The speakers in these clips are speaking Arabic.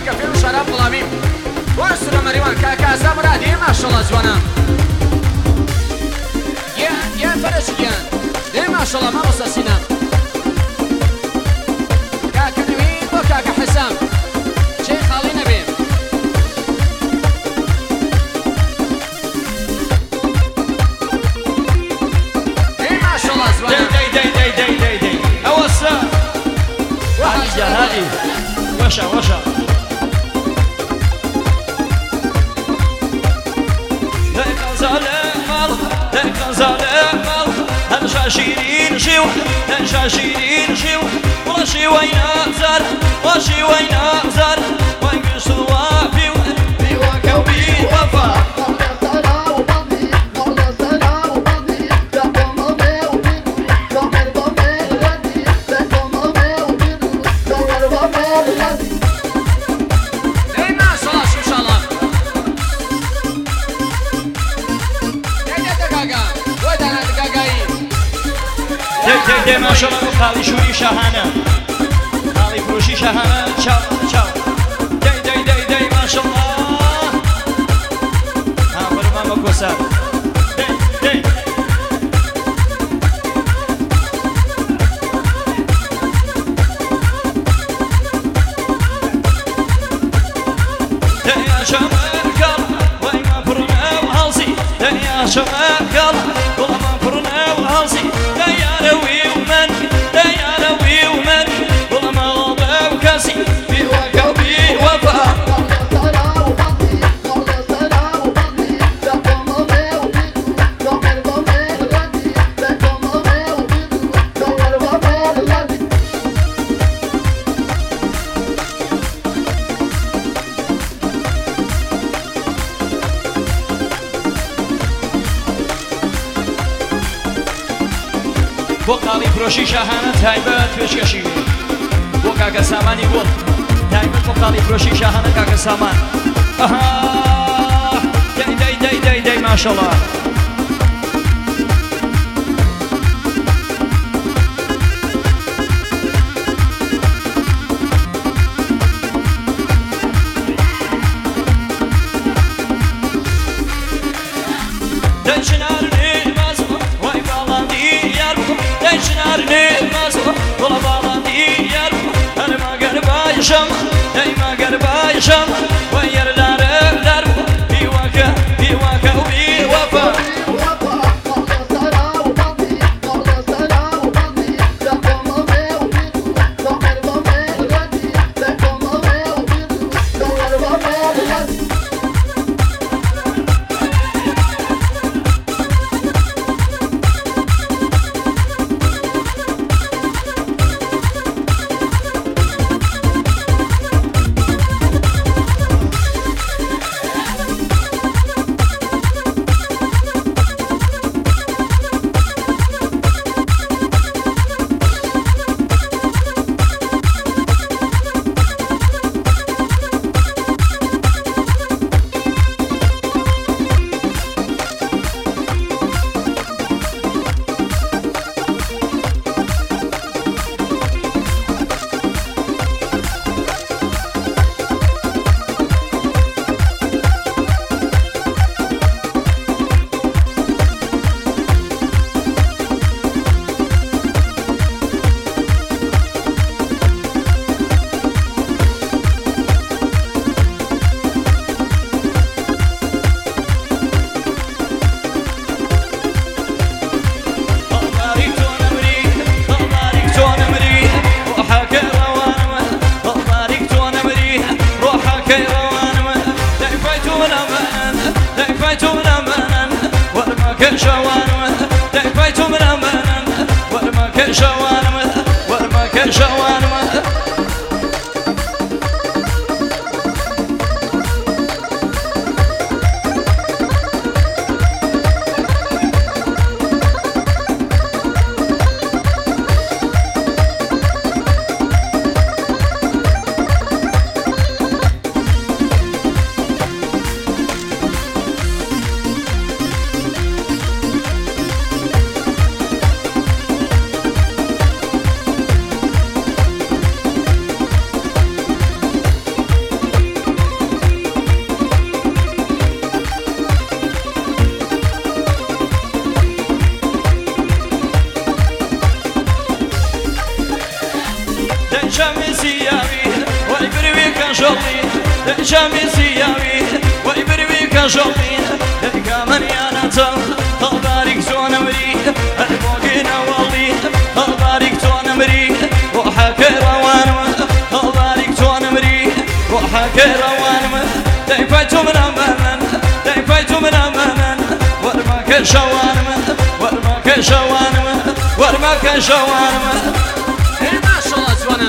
كفيل وشراب غلامي ويسر مريوان كاكاسا مرادي ما شاء الله زوانا يا فرشيان دي ما شاء الله ما وصلنا كاكا نبيل وكاكا حسام شيخ علي نبيل دي ما شاء الله زوانا دي اوسع حاجة هذه وشا شيرين شيو شيرين شيو وشي وين زار وشي وين زار وين سوا في وكوبي وفا دي ما شاء الله خالي شوري شاهانة خالي فروشي شاهانة تشاو دي ما شاء الله ها برمامك وسام دي يا شمال وين ما فرنا وهالسي يا شمال والله ما فرنا وهالسي بۆ قاڵی فرۆشی شاهانە تایبەت پێشکەشی بۆ کاکە سامانی گوڵ تایبەت بۆ قاڵی فرۆشی شاهانە کاکە سامان دەی ماشەڵڵا دايما قرباي شم وير دار بيواك وبيوفا كجولي جامي سياوي ويبروي كجولي كامن يا نتم خبارك زون امري البوقنا والي خبارك زون امري وحكي روانم خبارك زون امري وحكي روانم دايفايتو من امانا دايفايتو من امانا ورماك شوانم ورماك شوانم ورماك شوانم ما شاء الله زوانا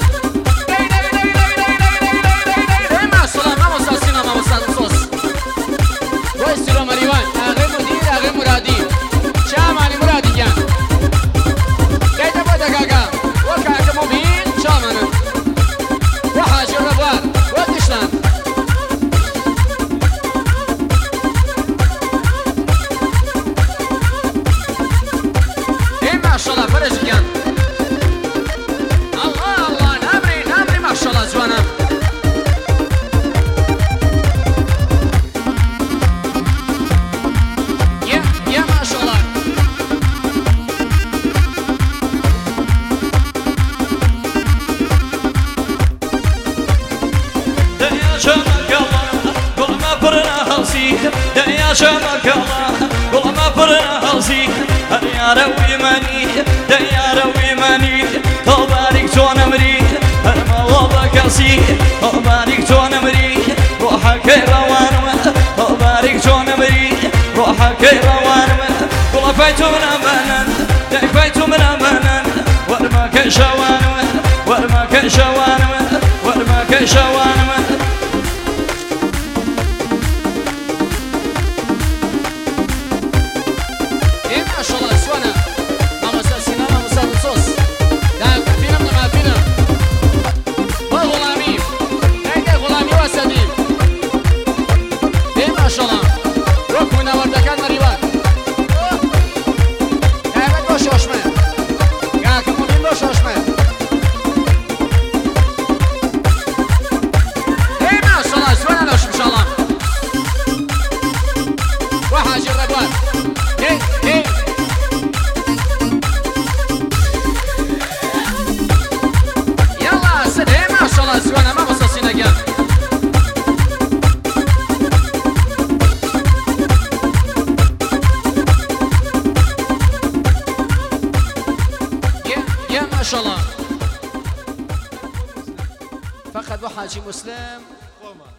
ما شاء الله ما وصل سينا ما وصل صوص ويسيرو مريوان اغي مدير اغي مرادي شاماني مرادي جان كيتا بودا كاكا وكاكا مبين شامانا وحاجي الربوار ودشلان ما شاء الله فرج جان ما شاء الله زوانا يا ما شاء الله يا شمك الله قول ما فرنا هوسي يا شمك الله قول ما فرنا هوسي يا روي ماني يا روي ماني خبارك زون امري ما وضعك سي خبارك زون امري روحك روانم خبارك زون امري روحك روانم قول فايتو من امانا فايتو من امانا ورماك شوانم ورماك شوانم ورماك شوانم ما شاء الله زوانا ما وصل سينا ما وصل صوص لا فينا من ما فينا غلامي هيدا غلامي واسدي ما شاء الله ركونا وردكان مريوان قاعد باش وشمه قاعد كمولين باش وشمه ما شاء الله زوانا لوش ان شاء الله وحاجي الربوان يلا سد ما شاء الله زوانا ما وصل سينا جان يا ما شاء الله فقد وحاجي مسلم